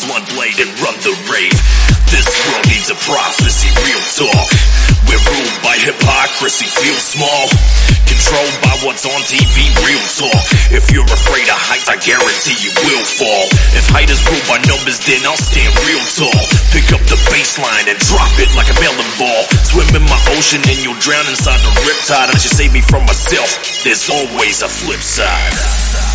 blunt blade and run the rave. This world needs a prophecy, real talk. We're ruled by hypocrisy, feel small. Controlled by what's on TV, real talk. If you're afraid of heights, I guarantee you will fall. If height is ruled by numbers, then I'll stand real tall. Pick up the baseline and drop it like a melon ball. Swim in my ocean and you'll drown inside the riptide. I should save me from myself, there's always a flip side.